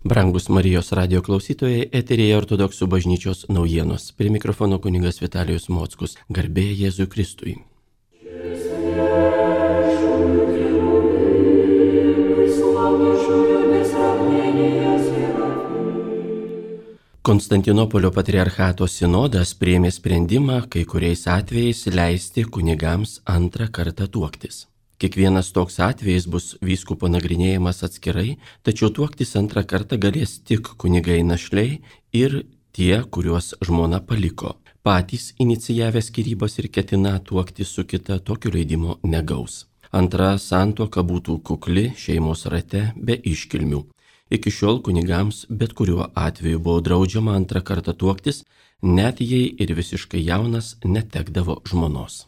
Brangus Marijos radio klausytojai, eterėje Ortodoksų bažnyčios naujienos. Prie mikrofono kunigas Vitalijus Mockus. Garbė Jėzui Kristui. Konstantinopolio patriarchato sinodas priėmė sprendimą kai kuriais atvejais leisti kunigams antrą kartą tuoktis. Kiekvienas toks atvejis bus vyskupo nagrinėjamas atskirai, tačiau tuoktis antrą kartą galės tik kunigai našliai ir tie, kuriuos žmona paliko. Patys inicijavę skyrybas ir ketina tuoktis su kita, tokio leidimo negaus. Antra santuoka būtų kukli šeimos rate be iškilmių. Iki šiol kunigams bet kuriuo atveju buvo draudžiama antrą kartą tuoktis, net jei ir visiškai jaunas netekdavo žmonos.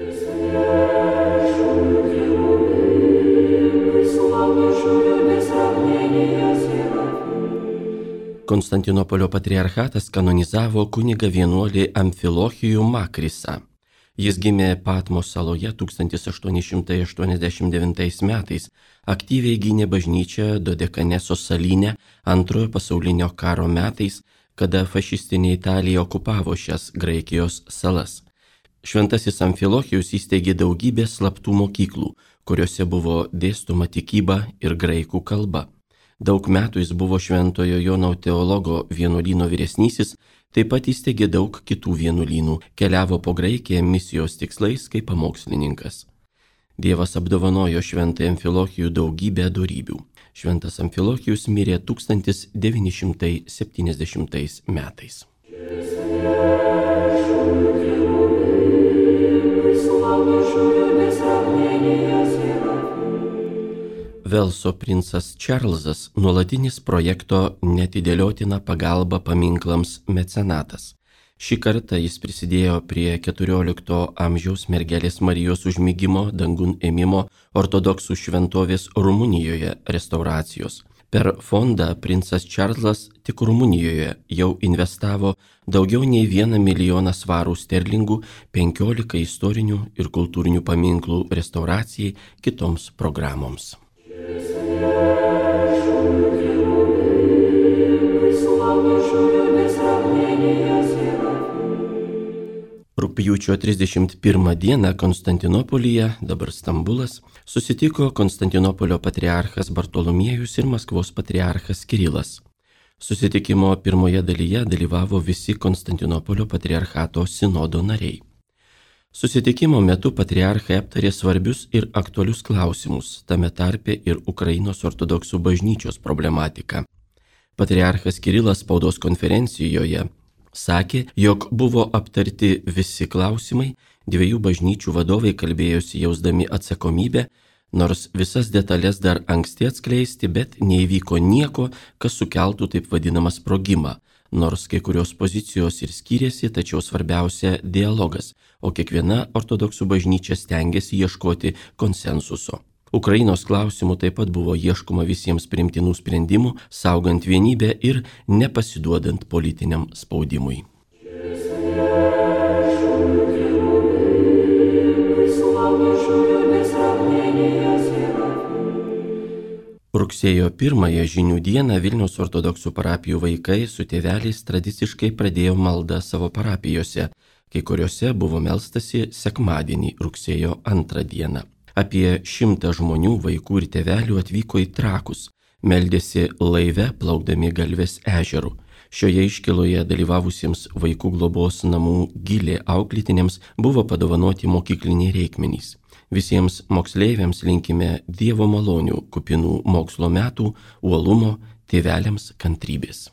Konstantinopolio patriarchatas kanonizavo kunigą vienuolį Amfilohijų Makrisą. Jis gimė Patmos saloje 1889 metais, aktyviai gynė bažnyčią Dodekaneso salyne Antrojo pasaulinio karo metais, kada fašistinė Italija okupavo šias Graikijos salas. Šventasis Amfilohijus įsteigė daugybę slaptų mokyklų, kuriuose buvo dėstoma tikyba ir graikų kalba. Daug metų jis buvo Šventojo Jono teologo vienuolyno vyresnysis, taip pat įsteigė daug kitų vienuolynų, keliavo po Graikiją misijos tikslais kaip pamokslininkas. Dievas apdovanojo Šventąjį Amfilohijų daugybę dorybių. Šventas Amfilohijus mirė 1970 metais. Velso princas Čarlzas nuolatinis projekto neatidėliotina pagalba paminklams mecenatas. Šį kartą jis prisidėjo prie 14 amžiaus mergelės Marijos užmigimo dangun ėmimo ortodoksų šventovės Rumunijoje restauracijos. Per fondą princas Čarlzas tik Rumunijoje jau investavo daugiau nei 1 milijoną svarų sterlingų 15 istorinių ir kultūrinių paminklų restauracijai kitoms programoms. Rugpjūčio 31 dieną Konstantinopolyje, dabar Stambulas, susitiko Konstantinopolio patriarchas Bartolomiejus ir Maskvos patriarchas Kirilas. Susitikimo pirmoje dalyje dalyvavo visi Konstantinopolio patriarchato sinodo nariai. Susitikimo metu patriarchai aptarė svarbius ir aktualius klausimus, tame tarpe ir Ukrainos ortodoksų bažnyčios problematiką. Patriarchas Kirilas spaudos konferencijoje sakė, jog buvo aptarti visi klausimai, dviejų bažnyčių vadovai kalbėjosi jausdami atsakomybę, nors visas detalės dar anksti atskleisti, bet neįvyko nieko, kas sukeltų taip vadinamą sprogimą, nors kai kurios pozicijos ir skyrėsi, tačiau svarbiausia dialogas, o kiekviena ortodoksų bažnyčia stengiasi ieškoti konsensuso. Ukrainos klausimų taip pat buvo ieškoma visiems priimtinų sprendimų, saugant vienybę ir nepasiduodant politiniam spaudimui. Rugsėjo 1 žinių dieną Vilniaus ortodoksų parapijų vaikai su tėveliais tradiciškai pradėjo maldą savo parapijose, kai kuriuose buvo melstasi sekmadienį rugsėjo 2 dieną. Apie 100 žmonių, vaikų ir tėvelių atvyko į Trakus, meldėsi laive plaukdami Galvės ežeru. Šioje iškyloje dalyvavusiems vaikų globos namų Gilė auklėtiniams buvo padovanoti mokykliniai reikmenys. Visiems moksleiviams linkime Dievo malonių, kupinų mokslo metų, uolumo, tėveliams kantrybės.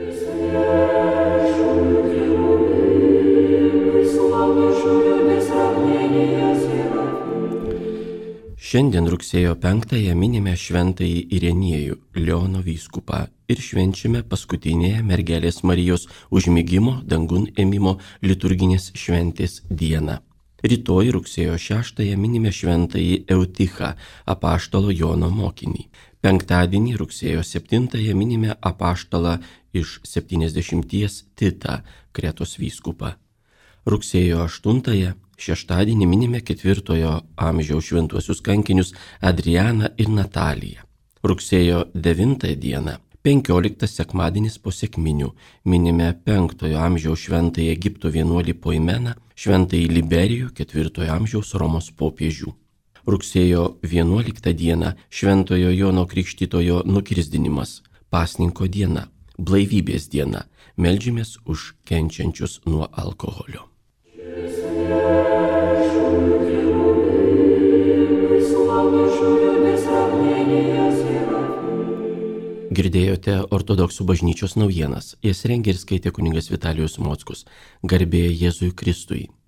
Šiandien rugsėjo 5 minime šventąjį Irenijų, Leono vyskupą, ir švenčiame paskutinėje mergelės Marijos užmigimo dangun ėmimo liturginės šventės dieną. Rytoj rugsėjo 6 minime šventąjį Eutichą, apaštalo Jono mokinį. Penktadienį rugsėjo 7 minime apaštalą iš 70 Titą, Kretos vyskupą. Rugsėjo 8 šeštadienį minime 4 amžiaus šventuosius kankinius Adrianą ir Nataliją. Rugsėjo 9 dieną 15 sekmadienis po sekminių. Minime 5 amžiaus šventąjį Egipto vienuolį Poimeną, šventąjį Liberijų 4 amžiaus Romos popiežių. Rugsėjo 11 dieną šventojo Jono Krikštytojo nukirsdinimas, pasninko diena, blaivybės diena. Meldžiamės už kenčiančius nuo alkoholio. Girdėjote ortodoksų bažnyčios naujienas. Jas rengė ir skaitė kunigas Vitalijus Mockus. Garbė Jėzui Kristui.